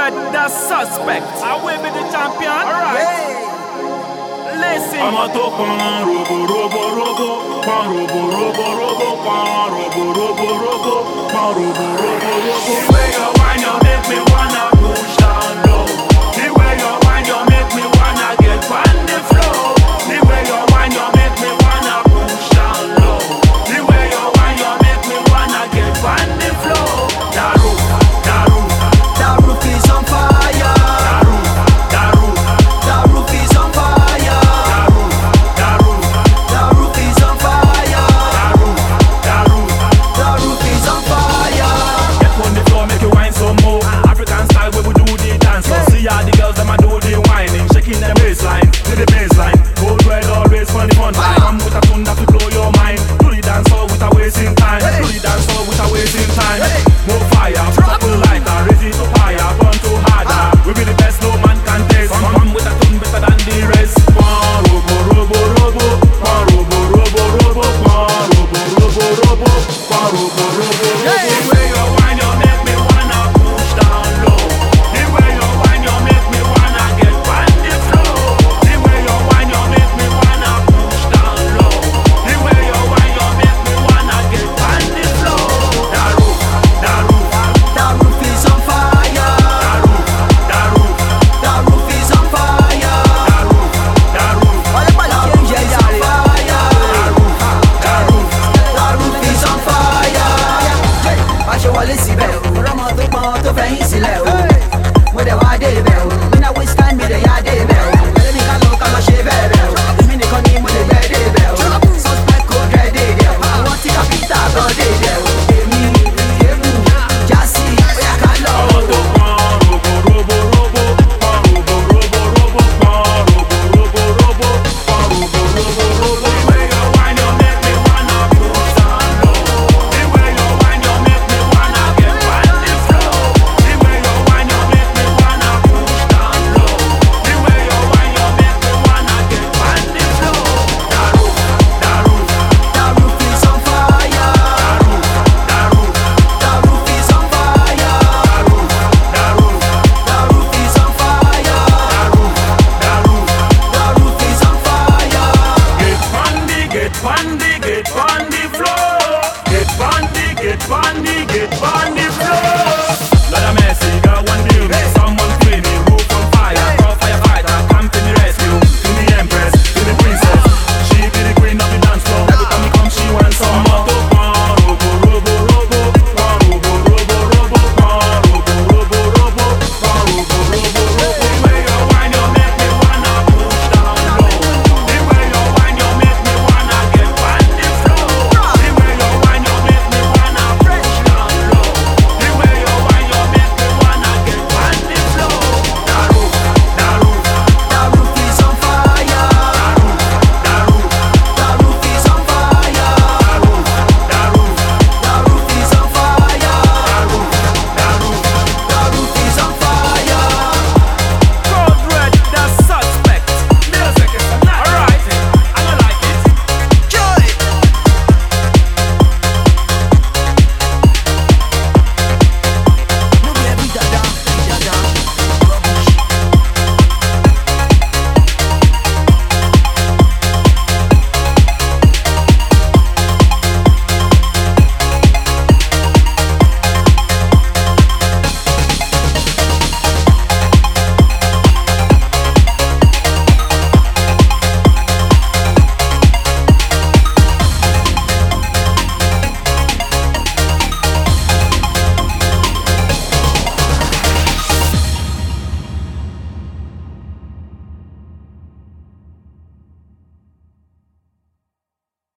Red the suspect. I will be the champion. Alright. Hey. Listen. I'm a to pan robo robo robo, pan robo robo robo, pan robo robo robo, pan robo robo robo. The way you whine, you make me wanna push down low. The way you whine, you make me wanna get on the floor. The way you whine, you make me wanna push down low. The way you whine, you make me wanna get on the floor. That roof, that roof, That roof is on fire. that roof, that roof, That roof is on fire. that roof, that roof, That roof is on fire. that roof, that roof. That roof is on fire. Get on the floor, make you whine some more. African style, where we do the dance. So see all the girls, them a do the whining, shaking their waistline to the baseline. Cold red always funny fun time. Come with a tune that will blow your mind. Do the dance all with a wasting time. Do the dance all with a wasting time. More fire, trouble lighter, ready to fire, burn too harder. We be the best, no man can taste. Come with a tune better than the rest. Pan robo robo robo, pan robo robo robo, pan robo robo robo, pan robo robo robo. The way you whine, you make me wanna push down low. The way you whine, you make me wanna get on the floor. The way you whine, you make me wanna push down low. The way you whine, you make me wanna get on the floor. That roof, that roof, That roof is on fire. that roof, that roof, That roof is on fire. that roof, that roof, That roof is on fire. that roof. That roof is on fire. Aṣọ wọlé síbẹ̀ o, rọ́mọ tó pọn tó fẹ̀yìn sílẹ̀ o. Mo dẹ̀ wá dé ibẹ̀ o, mi náà waste time mi dẹ̀ yá dé ibẹ̀ o. Tẹ̀lé mi ká lọ ṣe bẹ́ẹ̀ bẹ́ẹ̀ o. Èmi nìkan ni mo lè bẹ́ẹ̀ dé ibẹ̀ o. Suspect kò dẹ̀ dé ibẹ̀ o. Àwọn tí kápítà gan dé ibẹ̀ o. Èmi, Kébù, Jásí, bóyá ká lọ o. That roof is on fire. That roof is on fire. That roof is on fire. That roof is on fire. Get on the floor.